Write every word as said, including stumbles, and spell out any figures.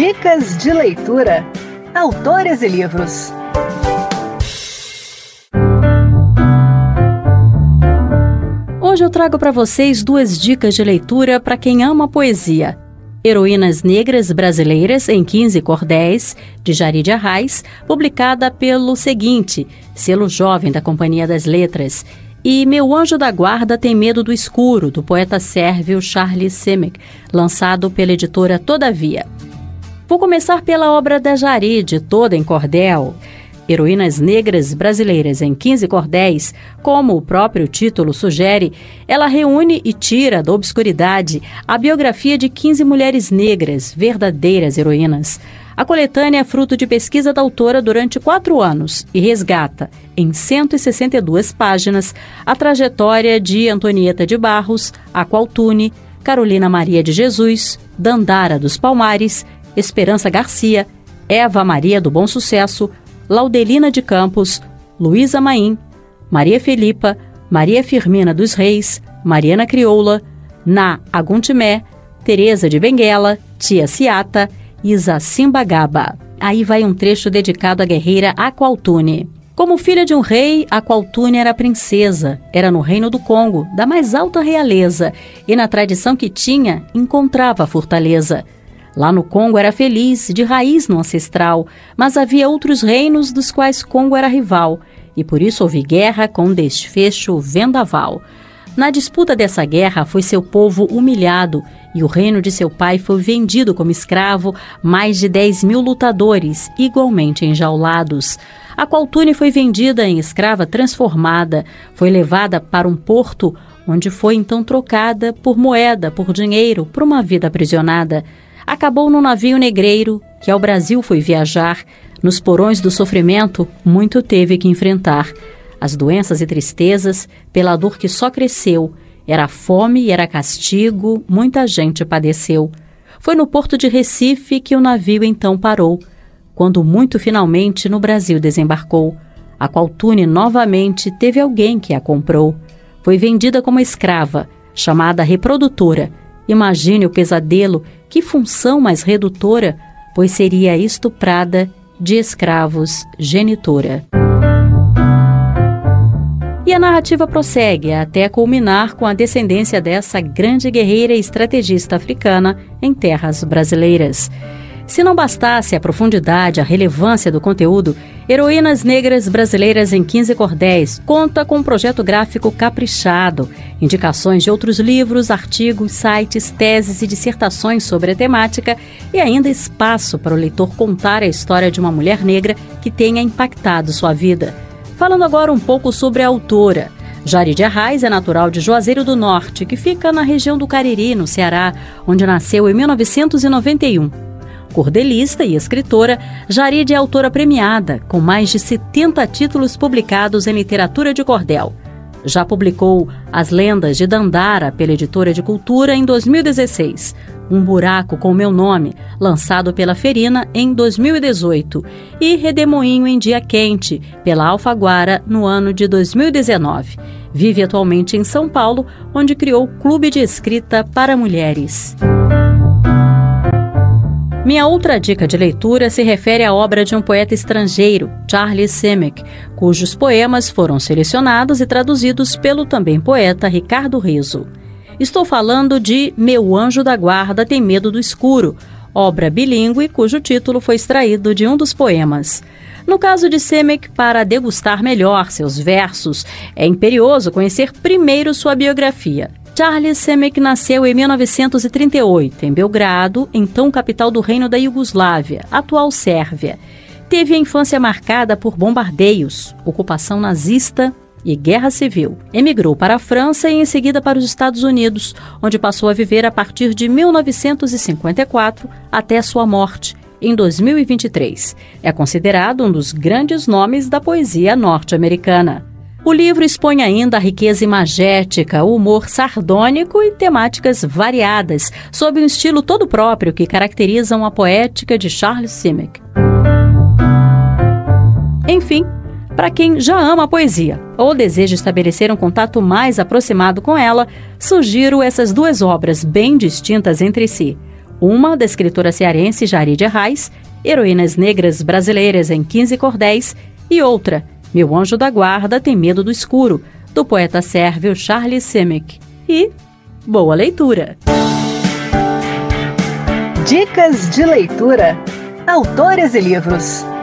Dicas de leitura. Autores e livros. Hoje eu trago para vocês duas dicas de leitura para quem ama poesia. Heroínas Negras Brasileiras em quinze Cordéis, de Jari de Arraes, publicada pelo Seguinte, selo jovem da Companhia das Letras, e Meu Anjo da Guarda Tem Medo do Escuro, do poeta sérvio Charles Simic, lançado pela editora Todavia. Vou começar pela obra da Jari, de Toda em Cordel. Heroínas Negras Brasileiras em quinze Cordéis, como o próprio título sugere, ela reúne e tira da obscuridade a biografia de quinze mulheres negras, verdadeiras heroínas. A coletânea é fruto de pesquisa da autora durante quatro anos e resgata, em cento e sessenta e duas páginas, a trajetória de Antonieta de Barros, Aqualtune, Carolina Maria de Jesus, Dandara dos Palmares, Esperança Garcia, Eva Maria do Bom Sucesso, Laudelina de Campos, Luísa Maim, Maria Felipa, Maria Firmina dos Reis, Mariana Crioula, Ná Aguntimé, Teresa de Benguela, Tia Ciata e Zacim Bagaba. Aí vai um trecho dedicado à guerreira Aqualtune. Como filha de um rei, Aqualtune era princesa. Era no reino do Congo, da mais alta realeza, e na tradição que tinha, encontrava fortaleza. Lá no Congo era feliz, de raiz no ancestral, mas havia outros reinos dos quais Congo era rival, e por isso houve guerra com desfecho vendaval. Na disputa dessa guerra foi seu povo humilhado, e o reino de seu pai foi vendido como escravo, mais de dez mil lutadores, igualmente enjaulados. Aqualtune foi vendida em escrava transformada, foi levada para um porto, onde foi então trocada por moeda, por dinheiro, por uma vida aprisionada. Acabou num navio negreiro, que ao Brasil foi viajar. Nos porões do sofrimento, muito teve que enfrentar. As doenças e tristezas, pela dor que só cresceu. Era fome e era castigo, muita gente padeceu. Foi no porto de Recife que o navio então parou, quando muito finalmente no Brasil desembarcou. Aqualtune novamente teve alguém que a comprou. Foi vendida como escrava, chamada reprodutora. Imagine o pesadelo, que função mais redutora, pois seria estuprada, de escravos genitora. E a narrativa prossegue até culminar com a descendência dessa grande guerreira e estrategista africana em terras brasileiras. Se não bastasse a profundidade, a relevância do conteúdo, Heroínas Negras Brasileiras em quinze Cordéis conta com um projeto gráfico caprichado, indicações de outros livros, artigos, sites, teses e dissertações sobre a temática e ainda espaço para o leitor contar a história de uma mulher negra que tenha impactado sua vida. Falando agora um pouco sobre a autora. Jari de Arraes é natural de Juazeiro do Norte, que fica na região do Cariri, no Ceará, onde nasceu em mil novecentos e noventa e um. Cordelista e escritora, Jari é autora premiada, com mais de setenta títulos publicados em literatura de cordel. Já publicou As Lendas de Dandara pela Editora de Cultura em dois mil e dezesseis, Um Buraco com Meu Nome, lançado pela Ferina em dois mil e dezoito, e Redemoinho em Dia Quente, pela Alfaguara no ano de dois mil e dezenove. Vive atualmente em São Paulo, onde criou o Clube de Escrita para Mulheres. Minha outra dica de leitura se refere à obra de um poeta estrangeiro, Charles Simic, cujos poemas foram selecionados e traduzidos pelo também poeta Ricardo Rizzo. Estou falando de Meu Anjo da Guarda Tem Medo do Escuro, obra bilíngue cujo título foi extraído de um dos poemas. No caso de Simic, para degustar melhor seus versos, é imperioso conhecer primeiro sua biografia. Charles Simic nasceu em mil novecentos e trinta e oito, em Belgrado, então capital do Reino da Iugoslávia, atual Sérvia. Teve a infância marcada por bombardeios, ocupação nazista e guerra civil. Emigrou para a França e em seguida para os Estados Unidos, onde passou a viver a partir de mil novecentos e cinquenta e quatro até sua morte, em dois mil e vinte e três. É considerado um dos grandes nomes da poesia norte-americana. O livro expõe ainda a riqueza imagética, o humor sardônico e temáticas variadas, sob um estilo todo próprio que caracterizam a poética de Charles Simic. Enfim, para quem já ama a poesia ou deseja estabelecer um contato mais aproximado com ela, sugiro essas duas obras bem distintas entre si. Uma da escritora cearense Jari de Arraes, Heroínas Negras Brasileiras em quinze Cordéis, e outra, Meu Anjo da Guarda Tem Medo do Escuro, do poeta sérvio Charles Simic. E boa leitura! Dicas de leitura. Autores e livros.